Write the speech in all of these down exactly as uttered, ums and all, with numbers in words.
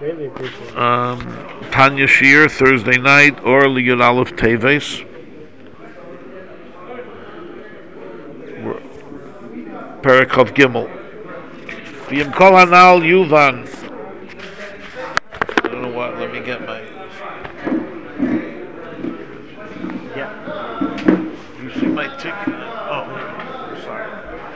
Um, Tanya Shir, Thursday night, or Liyud Aleph Teves. Perakov Gimel. V'yim kol hanal yuvan. I don't know what, let me get my... Yeah. You see my ticket? Oh, sorry.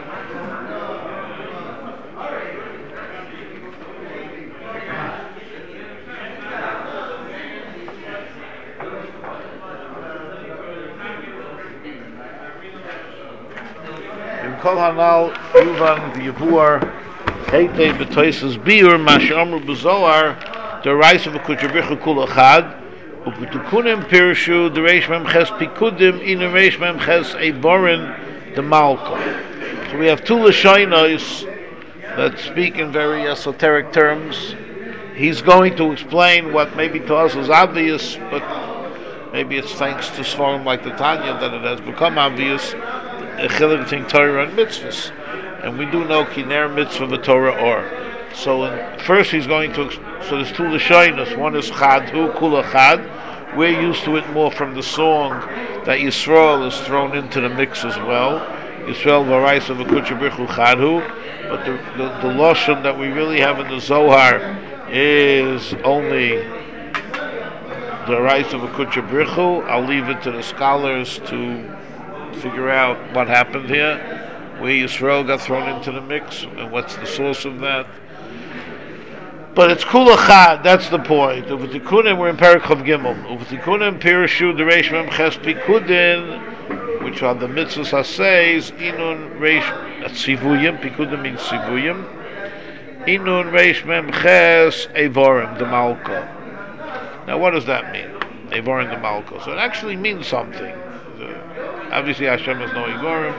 V'yim kol hanal yuvan v'yivuar heitei b'toises biur mash'amru b'zohar the rice of a kuchabrichu kul achad Upitukunim Pirshu, the Reish Mem Ches Pikudim, in the Reish Mem Ches Eivorin, the Malko. So we have two Lashonos that speak in very esoteric terms. He's going to explain what maybe to us is obvious, but maybe it's thanks to Svarim like the Tanya that it has become obvious, the Chilik between Torah and mitzvahs. And we do know Kiner mitzvah v'Torah or. So in, first he's going to, so there's two Lashonos. One is Chadhu, Kula Chad. We're used to it more from the song that Yisrael is thrown into the mix as well. Yisrael Varais of Akuchabrichu Chadhu. But the, the, the Lashon that we really have in the Zohar is only the Varais of Akuchabrichu. I'll leave it to the scholars to figure out what happened here, where Yisrael got thrown into the mix, and what's the source of that. But it's kulachad, that's the point. Uv'tikunim, we're in Parachav Gimel. Uv'tikunim Pirushu, the Reish Mem Ches Pikudin, which are the mitzvahs haseis, inun Reish, Sivuyim, Pikudim means Sivuyim, inun Reish Mem Ches Eivorim, the Malko. Now what does that mean? Eivorim, the Malko. So it actually means something. Obviously Hashem has no Eivorim.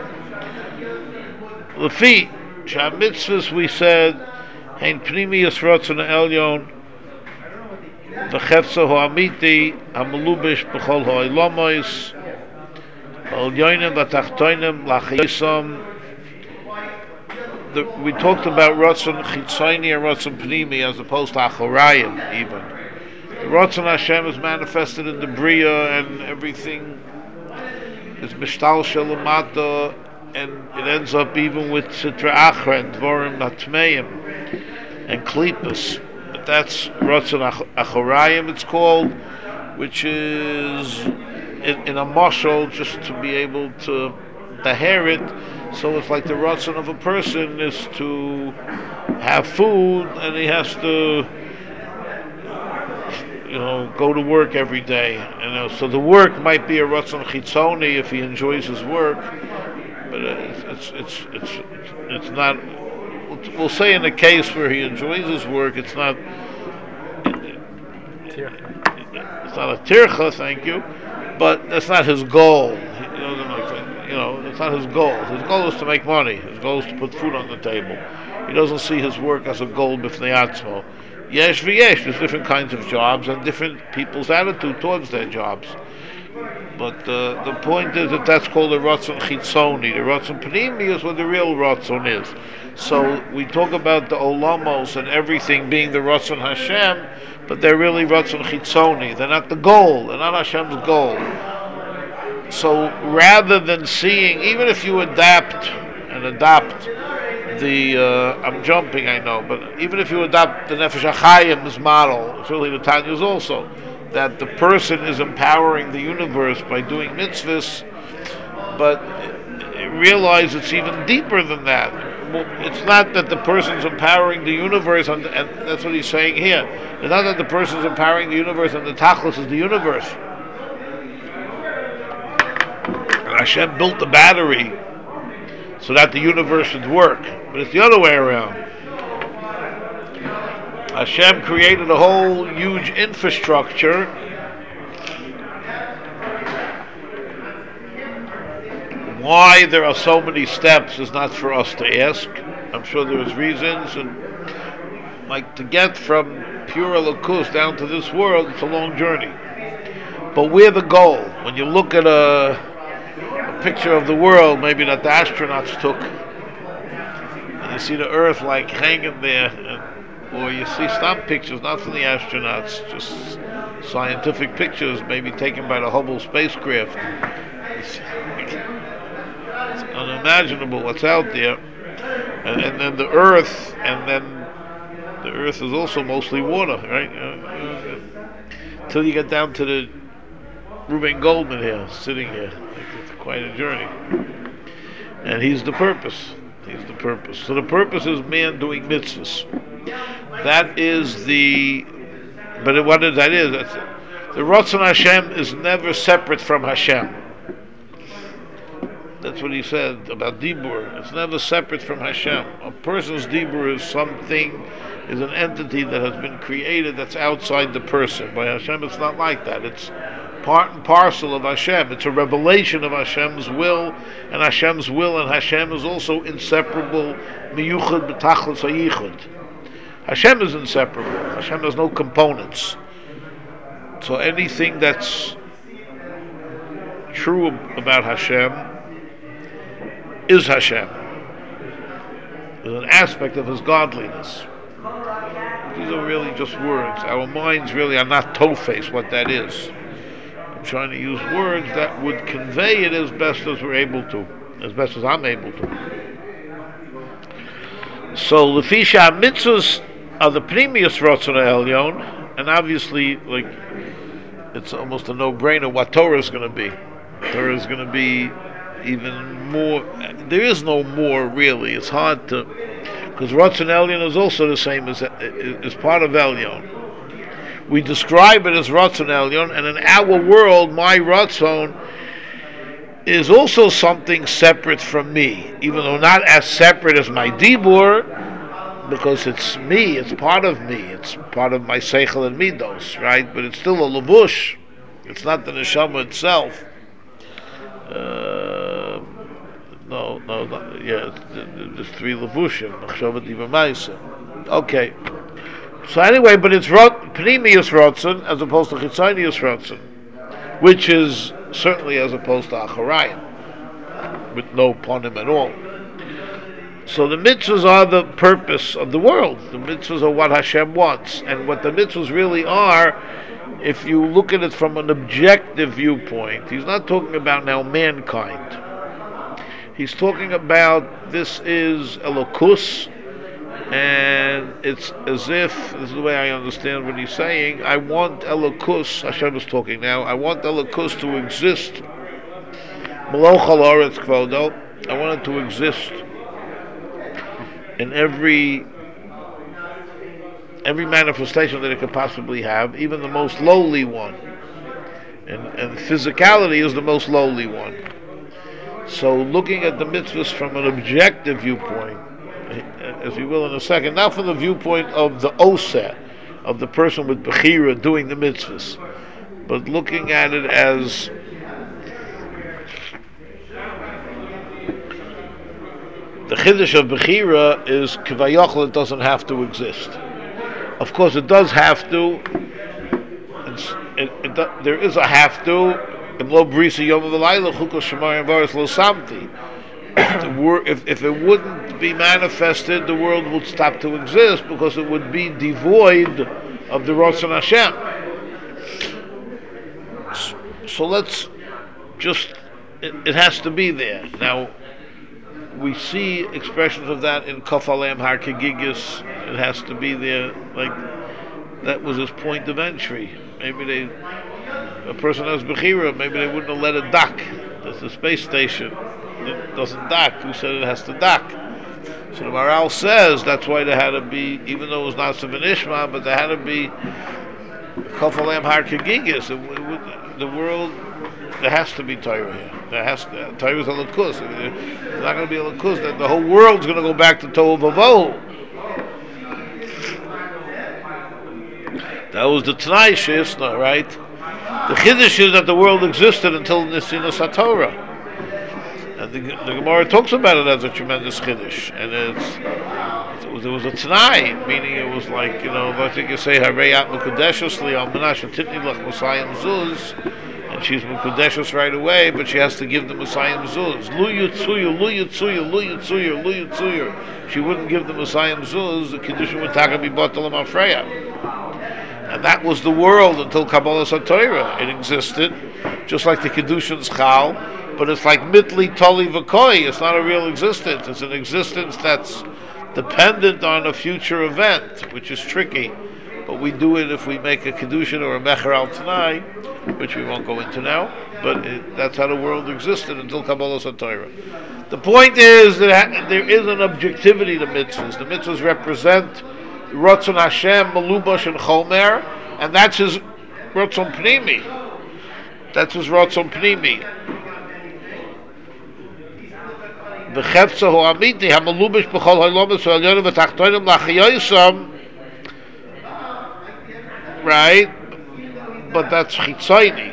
Lefi, Shah mitzvahs we said, Hein Pnimius Ratzon Elyon V'chefza Ho'amiti Ha'melubish B'chol Ho'ilomois Ha'olyonim V'tachtoinim L'achayisam. We talked about Ratzon Chitzoni and Ratzon Pnimi as opposed to Achorayim even. The Ratzon Hashem is manifested in the Bria and everything is Mishtal Shalamata, and it ends up even with Sitra Achra and Dvorim Natmeim and Klippas. But that's Ratzon Achorayim it's called, which is in, in a mashal just to be able to taher it. So it's like the Ratzon of a person is to have food and he has to, you know, go to work every day. You know, so the work might be a Ratzon Chitzoni if he enjoys his work, but it's it's it's it's, it's not. We'll say in a case where he enjoys his work, it's not. It's not a tircha, thank you, but that's not his goal. He doesn't like, you know, it's not his goal. His goal is to make money. His goal is to put food on the table. He doesn't see his work as a goal b'fnei atzmo. Yesh v'yesh, there's different kinds of jobs and different people's attitude towards their jobs. But uh, the point is that that's called the Ratzon Chitzoni. The Ratzon Pnimi is what the real Ratzon is. So we talk about the Olamos and everything being the Ratzon Hashem, but they're really Ratzon Chitzoni. They're not the goal. They're not Hashem's goal. So rather than seeing, even if you adapt and adopt the, uh, I'm jumping, I know, but even if you adopt the Nefesh HaChayim's model, it's really the Tanya's also, that the person is empowering the universe by doing mitzvahs, but realize it's even deeper than that. Well, it's not that the person's empowering the universe, and, and that's what he's saying here. It's not that the person's empowering the universe and the tachlis is the universe. And Hashem built the battery so that the universe should work, but it's the other way around. Hashem created a whole huge infrastructure why there are so many steps is not for us to ask. I'm sure there's reasons, and like to get from pure Elokus down to this world, it's a long journey. But we're the goal. When you look at a, a picture of the world, maybe that the astronauts took, and you see the Earth like hanging there, and or you see stamp pictures, not from the astronauts, just scientific pictures, maybe taken by the Hubble spacecraft. It's, it's unimaginable what's out there. And, and then the Earth, and then the Earth is also mostly water, right? Uh, uh, Till you get down to the Reuben Goldman here, sitting here. It's quite a journey. And he's the purpose. He's the purpose. So the purpose is man doing mitzvahs. That is the, but what is that is, that's, the Ratzon Hashem is never separate from Hashem. That's what he said about Dibur. It's never separate from Hashem. A person's Dibur is something, is an entity that has been created that's outside the person. By Hashem, it's not like that. It's part and parcel of Hashem. It's a revelation of Hashem's will, and Hashem's will and Hashem is also inseparable. Miyuchad b'tachlis hayichud. Hashem is inseparable. Hashem has no components. So anything that's true about Hashem is Hashem. Is an aspect of His godliness. These are really just words. Our minds really are not tofes what that is. I'm trying to use words that would convey it as best as we're able to, as best as I'm able to. So Lefisha mitzvahs are the previous Ratzon Elyon, and obviously, like, it's almost a no-brainer what Torah is going to be. Torah is going to be even more. There is no more really. It's hard to, because Ratzon Elyon is also the same as is part of Elyon. We describe it as Ratzon Elyon, and in our world, my Ratzon is also something separate from me, even though not as separate as my Dibur, because it's me, it's part of me, it's part of my Seichel and Midos, right? But it's still a Levush. It's not the Neshama itself. Uh, no, no, no, yeah, there's three Levushim, Machshavat Diva Maisa. Okay. So anyway, but it's Pnimius Ratzon as opposed to Chitzonius Ratzon, which is certainly as opposed to Acharayim, with no ponim at all. So the mitzvahs are the purpose of the world. The mitzvahs are what Hashem wants. And what the mitzvahs really are, if you look at it from an objective viewpoint, he's not talking about now mankind. He's talking about this is Elokus, and it's as if, this is the way I understand what he's saying, I want Elokus, Hashem is talking now, I want Elokus to exist. Meloch al Haaretz Kvodo, I want it to exist in every every manifestation that it could possibly have, even the most lowly one. And, and physicality is the most lowly one. So looking at the mitzvahs from an objective viewpoint, as we will in a second, not from the viewpoint of the oseh, of the person with bechira doing the mitzvahs, but looking at it as the chiddush of bechira is kivayachol, it doesn't have to exist. Of course, it does have to. It's, it, it, there is a have to. In lo brisa yom v'layla chukos shemayim varis lo samti. If if it wouldn't be manifested, the world would stop to exist because it would be devoid of the Ratzon Hashem. So let's just. It, it has to be there now. We see expressions of that in Kaf Alem Har Kegigis. It has to be there. Like that was his point of entry. Maybe they, a person has bechira. Maybe they wouldn't have let it dock. There's a space station. It doesn't dock. Who said it has to dock? So the Maral says that's why there had to be, even though it was not Seven Ishma, but there had to be Kaf Alem Har Kegigis. The world. There has to be Torah here. There has to. Torah is a lakus. It's not going to be a lakus. That the whole world's going to go back to Tohu Vavohu. That was the Tanai Sheisna, right? The Chiddush is that the world existed until Nesinas HaTorah. And the, the Gemara talks about it as a tremendous Chiddush. And it's, it was, it was a Tanai, meaning it was like, you know, I think you say, Harei At Mekudeshos Li Al Menashe Titni Lach Mosayim Zuz. she's Mekudeshus right away, but she has to give the Messiah Mezuz. Lu Yutsuyu, Lu Yutsuyu, Lu Yutsuyu, Lu Yutsuyu. She wouldn't give the Messiah Mezuz, the Kedushin would taka be Batalam Afreya. And that was the world until Kabbalah Satorah. It existed, just like the Kedushin's Chal, but it's like Mitli Toli V'koi. It's not a real existence. It's an existence that's dependent on a future event, which is tricky. But we do it if we make a Kedushin or a Mecher Al Tanai, which we won't go into now, but it, that's how the world existed until Kabbalah Satorah. The point is that there is an objectivity to mitzvahs. The mitzvahs represent Ratzon Hashem, Malubash, and Chomer, and that's his Ratzon Pnimi. That's his Ratzon Pnimi. B'chefza hu amiti, ha-malubash b'chol ha'lomas ha'alyonim v'tachtonim l'achiyosam. Right? But that's Chitzayni.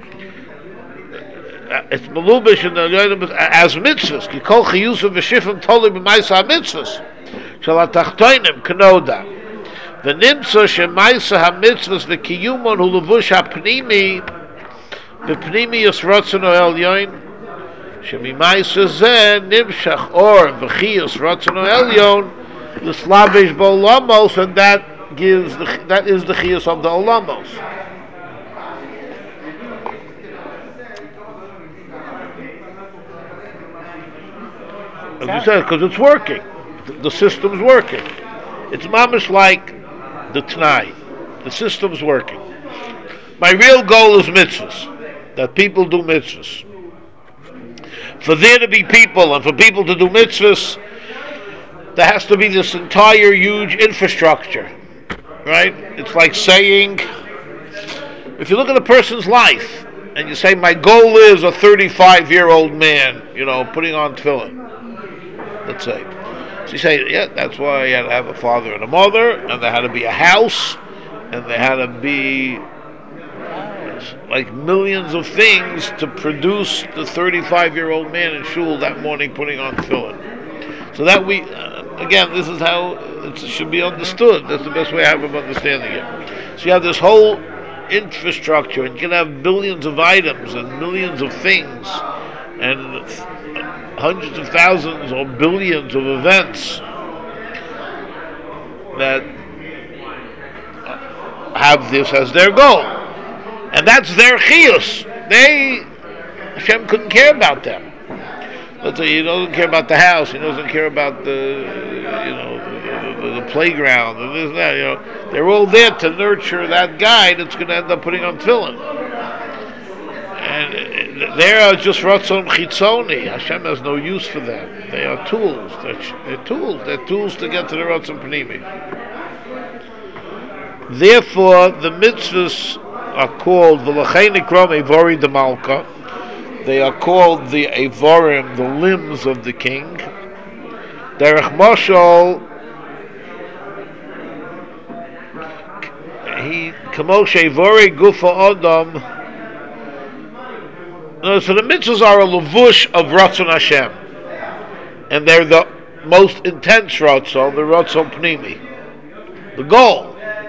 It's Malubish and the as mitzvahs. Ki kol chiyusam v'shifim toli b'maisa ha-mitzvahs. Shal ha-tachtonim k'noda. V'nimtza shemaisa ha-mitzvahs v'kiyumon hu levush ha-pnimi v'pnimi yos rotzon ha'elyon shemimaisa zeh nimshach or v'chiyos rotzon ha'elyon l'slavish bo'olamos, and that gives the, that is the chiyus of the olamos. As you said, because it's working, the, the system's working. It's mamish like the T'nai. The system's working. My real goal is mitzvahs, that people do mitzvahs. For there to be people and for people to do mitzvahs, there has to be this entire huge infrastructure. Right? It's like saying, if you look at a person's life and you say, my goal is a thirty-five-year-old man, you know, putting on tefillin, let's say. So you say, yeah, that's why you had to have a father and a mother, and there had to be a house, and there had to be like millions of things to produce the thirty-five-year-old man in shul that morning putting on tefillin. So that we, uh, again, this is how it should be understood. That's the best way I have of understanding it. So you have this whole infrastructure, and you can have billions of items and millions of things, and hundreds of thousands or billions of events that have this as their goal. And that's their chiyus. They, Hashem couldn't care about them. Let's say he doesn't care about the house, he doesn't care about the, you know, the, the, the playground, and this and that, you know. They're all there to nurture that guy that's going to end up putting on tefillin. And they are just Ratzon Chitzoni. Hashem has no use for them. They are tools. They're, they're tools. They're tools to get to the Ratzon Pnimi. Therefore, the mitzvahs are called V'lachein ikram Eivori de Malka. They are called the Eivorim, the limbs of the king. Derech Moshel, he Kamosh Eivori Gufa Adam. No, so the mitzvahs are a levush of Ratzon Hashem, and they're the most intense Ratzon, the Ratzon Pnimi, the goal.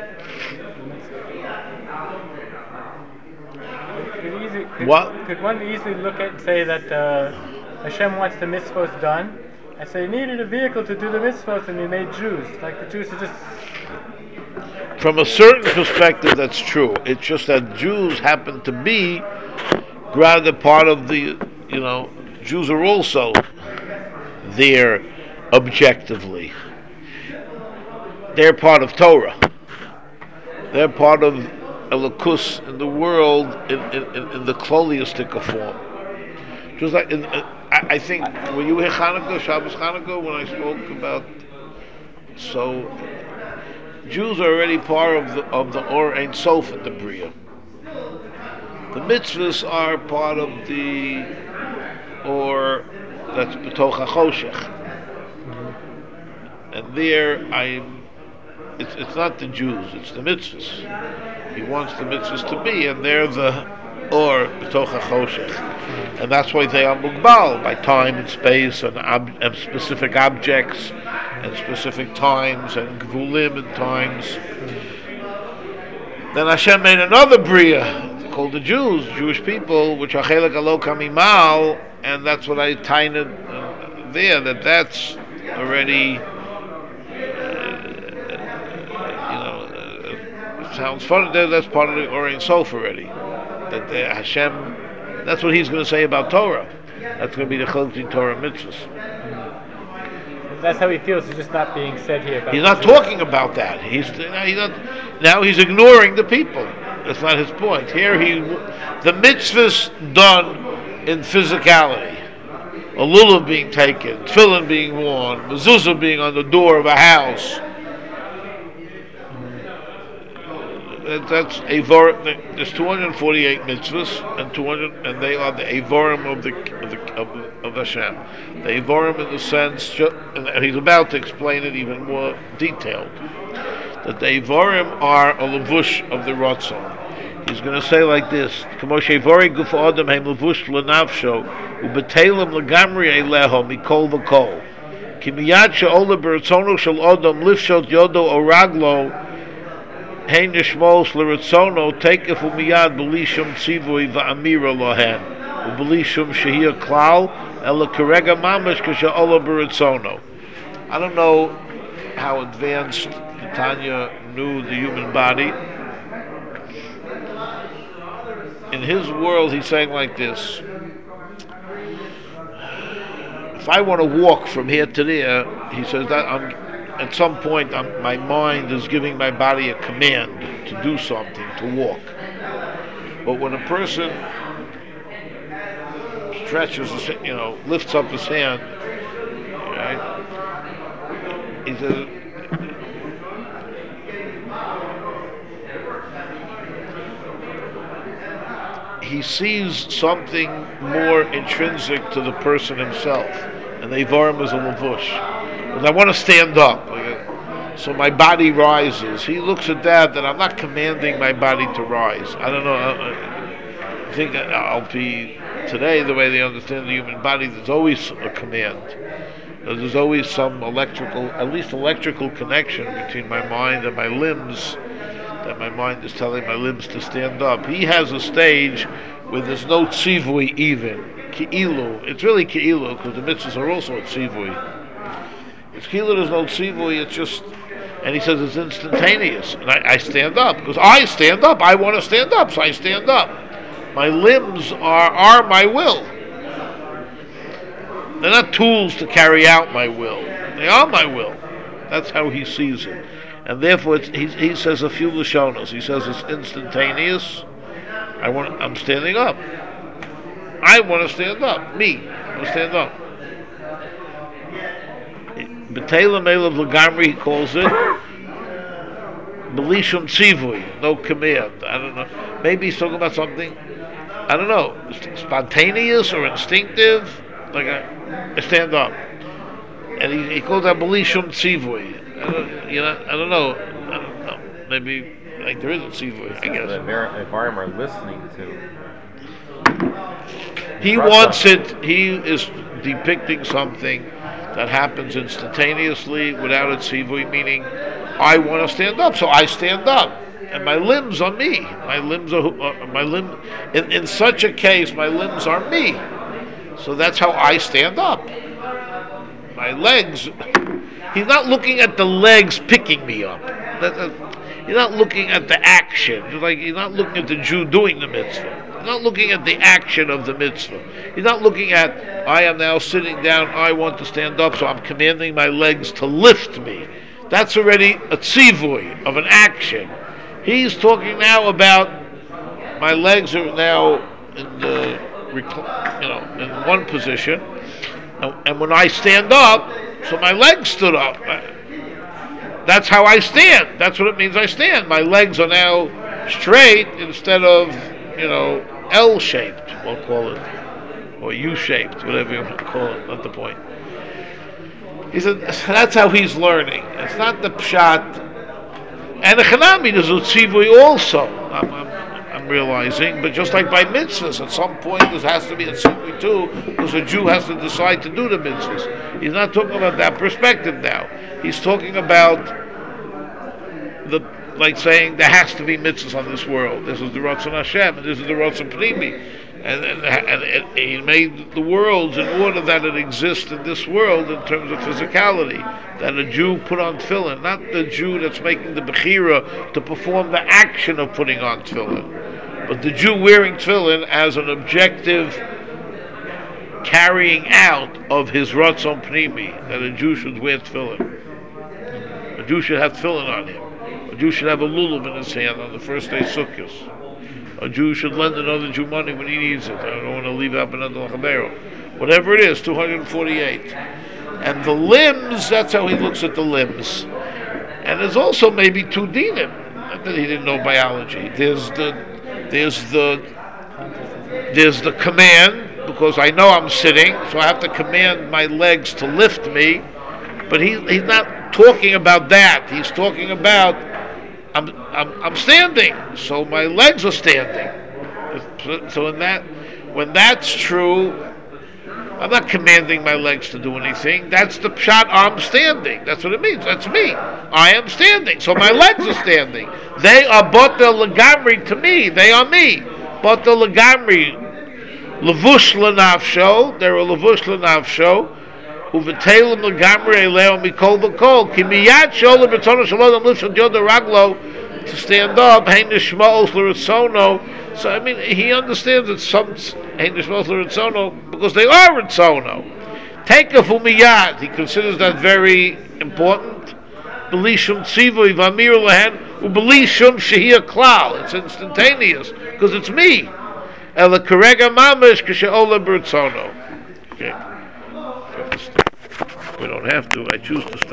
Could, what? Could one easily look at, say that uh, Hashem wants the mitzvahs done, and so he needed a vehicle to do the mitzvahs, and he made Jews. Like the Jews are just... From a certain perspective, that's true. It's just that Jews happen to be rather part of the, you know, Jews are also there objectively. They're part of Torah. They're part of Elokus in the world in, in, in the cloliistic form. Just like, in, uh, I, I think, when you were Hanukkah, Shabbos Hanukkah, when I spoke about, so, Jews are already part of the, of the Or Ein Sof in the Bria. The mitzvahs are part of the Or that's B'toch HaChoshech. And there, I'm, it's, it's not the Jews, it's the mitzvahs. He wants the mitzvahs to be, and they're the Or B'toch HaChoshech. And that's why they are mugbal, by time and space, and, ob, and specific objects, and specific times, and gvulim and times. Then Hashem made another bria, called the Jews, Jewish people, which are Chelek Alo Kamimal, and that's what I tied uh, there, that that's already, uh, you know, uh, it sounds funny, that that's part of the Orein Sof already. That the Hashem, that's what he's going to say about Torah. That's going to be the Chelek Torah mitzvahs. That's how he feels. It's just not being said here. About he's not talking about that. He's, he's not, now he's ignoring the people. That's not his point. Here he, the mitzvahs done in physicality. A lulav being taken, tefillin being worn, mezuzah being on the door of a house. That, that's Avor. There's two hundred forty-eight mitzvahs, and two hundred, and they are the Avorim of the of the of, of Hashem. The Avorim in the sense, and he's about to explain it even more detailed. That the Avorim are a levush of the Ratzon. He's going to say like this: K'moshe Avori guf adam heim levush lenavsho ubetelim legamri eleho mikol v'kol. Ki miyad she'ola beratzono shel adam lifshot yodo o raglo. Hein nishmos l'ritzono tekef umiyad b'lishum tzivui va'amira lohen u'b'lishum shehiyah klal ela kerega mamash k'she'ola b'ritzono. I don't know how advanced Tanya knew the human body. In his world, he's saying like this: if I want to walk from here to there, he says that I'm. At some point, I'm, my mind is giving my body a command to do something, to walk. But when a person stretches, his, you know, lifts up his hand, right? He says, he sees something more intrinsic to the person himself, and the Ivarim is a lavush. I want to stand up, so my body rises. He looks at that, that I'm not commanding my body to rise. I don't know. I think I'll be today, the way they understand the human body, there's always a command. There's always some electrical, at least electrical connection between my mind and my limbs, that my mind is telling my limbs to stand up. He has a stage where there's no tzivui even. Ki'ilu. It's really ki'ilu, because the mitzvahs are also a tzivui. It's ki'ilu, there's no tzivui, it's just, and he says it's instantaneous. And I, I stand up, because I stand up. I want to stand up, so I stand up. My limbs are, are my will. They're not tools to carry out my will. They are my will. That's how he sees it. And therefore, it's, he, he says a few lashonos. He says it's instantaneous. I want. I'm standing up. I want to stand up. Me. I want to stand up. B'teila meilav l'gamri, he calls it. B'lishum tzivui, no command. I don't know. Maybe he's talking about something, I don't know, spontaneous or instinctive. Like I, I stand up. And he, he calls that B'lishum tzivui. I don't, you know, I don't know. I don't know. Maybe like there isn't tzivui, I guess. The environment are listening to. He wants it. He is depicting something that happens instantaneously without a tzivui, meaning I want to stand up, so I stand up, and my limbs are me. My limbs are uh, my limb. In, in such a case, my limbs are me. So that's how I stand up. My legs. He's not looking at the legs picking me up. That, that, he's not looking at the action. It's like he's not looking at the Jew doing the mitzvah. He's not looking at the action of the mitzvah. He's not looking at, I am now sitting down, I want to stand up, so I'm commanding my legs to lift me. That's already a tzivui of an action. He's talking now about my legs are now in the, you know, in one position, and, and when I stand up, so my legs stood up. That's how I stand. That's what it means I stand. My legs are now straight instead of, you know, L-shaped, we'll call it, or U-shaped, whatever you want to call it, not the point. He said, that's how he's learning. It's not the pshat. And the chanami, there's a tzivui also, I'm, I'm, I'm realizing, but just like by mitzvahs, at some point there has to be a tzivui too, because a Jew has to decide to do the mitzvahs. He's not talking about that perspective now. He's talking about the like saying there has to be mitzvahs on this world. This is the Ratzon Hashem, and this is the Ratzon Pnimi, and and, and, and He made the worlds in order that it exists in this world in terms of physicality. That a Jew put on tefillin, not the Jew that's making the bechira to perform the action of putting on tefillin, but the Jew wearing tefillin as an objective carrying out of his Ratzon Pnimi, that a Jew should wear tefillin. A Jew should have tefillin on him. A Jew should have a lulav in his hand on the first day Sukkot. A Jew should lend another Jew money when he needs it. I don't want to leave out another lachabero. Whatever it is, two hundred forty-eight. And the limbs, that's how he looks at the limbs. And there's also maybe two dinim. Not that he didn't know biology. There's the, there's the, there's the command, because I know I'm sitting, so I have to command my legs to lift me. But he, he's not talking about that. He's talking about I'm, I'm I'm standing, so my legs are standing. So in that, when that's true, I'm not commanding my legs to do anything. That's the pshat. I'm standing. That's what it means. That's me. I am standing. So my legs are standing. They are botel legamri to me. They are me. Botel legamri. Levush lenafsho. They're a levush lenafsho. Uvetelim legamri eleo mikol v'kol. Ki miyad sholem b'tzono shalom lifshon yoda raglo, to stand up. Hein nishmaos l'ritzono. So I mean, he understands that some hein nishmaos l'ritzono because they are ritzono. Take a fumiyad. He considers that very important. Belishum tzivui v'amir lehen ubelishum shehia klal. It's instantaneous because it's me. Ela karega mamish k'she'ola b'ritzono. Okay. We don't have to. I choose to stop.